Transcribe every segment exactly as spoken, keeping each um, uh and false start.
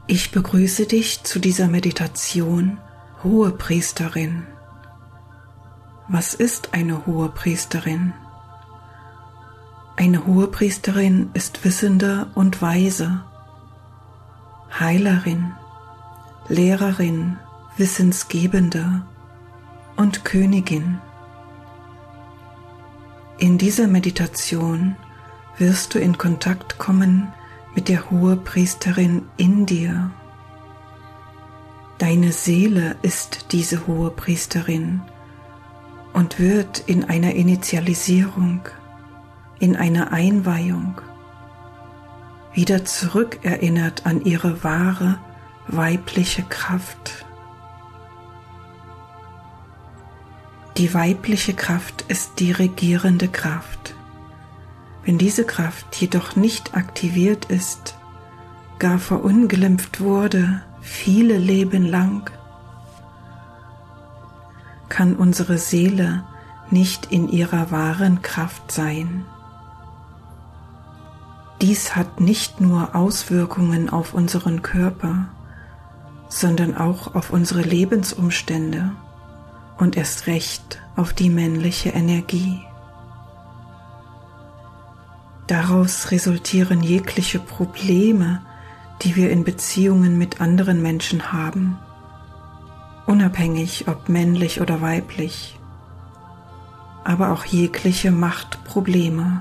Ich begrüße dich zu dieser Meditation, Hohepriesterin. Was ist eine Hohepriesterin? Eine Hohepriesterin ist Wissende und Weise, Heilerin, Lehrerin, Wissensgebende und Königin. In dieser Meditation wirst du in Kontakt kommen mit der Hohepriesterin in dir. Deine Seele ist diese Hohepriesterin und wird in einer Initialisierung, in einer Einweihung wieder zurückerinnert an ihre wahre weibliche Kraft. Die weibliche Kraft ist die regierende Kraft. Wenn diese Kraft jedoch nicht aktiviert ist, gar verunglimpft wurde, viele Leben lang, kann unsere Seele nicht in ihrer wahren Kraft sein. Dies hat nicht nur Auswirkungen auf unseren Körper, sondern auch auf unsere Lebensumstände und erst recht auf die männliche Energie. Daraus resultieren jegliche Probleme, die wir in Beziehungen mit anderen Menschen haben, unabhängig ob männlich oder weiblich, aber auch jegliche Machtprobleme.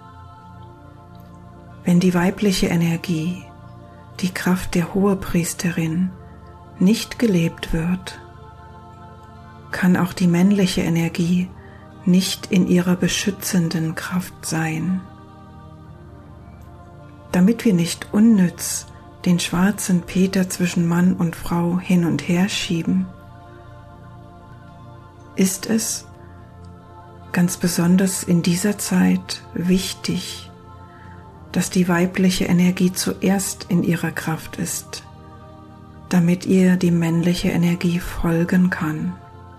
Wenn die weibliche Energie, die Kraft der Hohepriesterin, nicht gelebt wird, kann auch die männliche Energie nicht in ihrer beschützenden Kraft sein. Damit wir nicht unnütz den schwarzen Peter zwischen Mann und Frau hin und her schieben, ist es ganz besonders in dieser Zeit wichtig, dass die weibliche Energie zuerst in ihrer Kraft ist, damit ihr die männliche Energie folgen kann.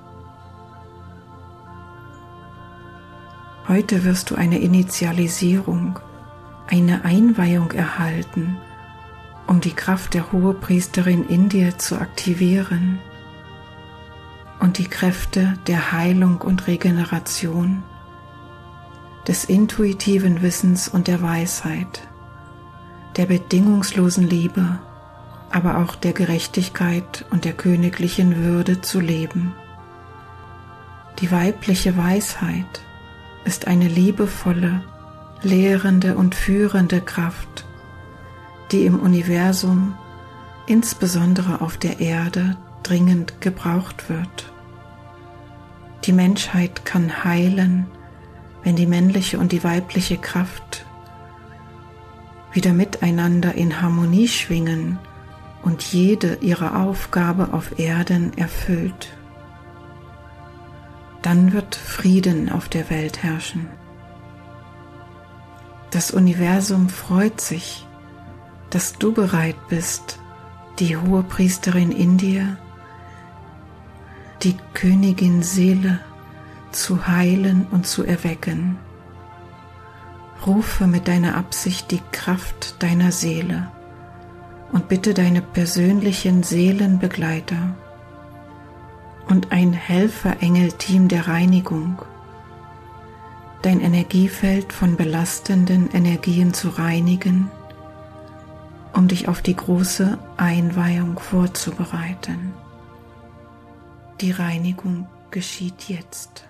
Heute wirst du eine Initialisierung, eine Einweihung erhalten, um die Kraft der Hohepriesterin in dir zu aktivieren und die Kräfte der Heilung und Regeneration, des intuitiven Wissens und der Weisheit, der bedingungslosen Liebe, aber auch der Gerechtigkeit und der königlichen Würde zu leben. Die weibliche Weisheit ist eine liebevolle, lehrende und führende Kraft, die im Universum, insbesondere auf der Erde, dringend gebraucht wird. Die Menschheit kann heilen, wenn die männliche und die weibliche Kraft wieder miteinander in Harmonie schwingen und jede ihre Aufgabe auf Erden erfüllt. Dann wird Frieden auf der Welt herrschen. Das Universum freut sich, dass du bereit bist, die Hohepriesterin in dir, die Königin Seele, zu heilen und zu erwecken. Rufe mit deiner Absicht die Kraft deiner Seele und bitte deine persönlichen Seelenbegleiter und ein Helferengelteam der Reinigung, dein Energiefeld von belastenden Energien zu reinigen, um dich auf die große Einweihung vorzubereiten. Die Reinigung geschieht jetzt.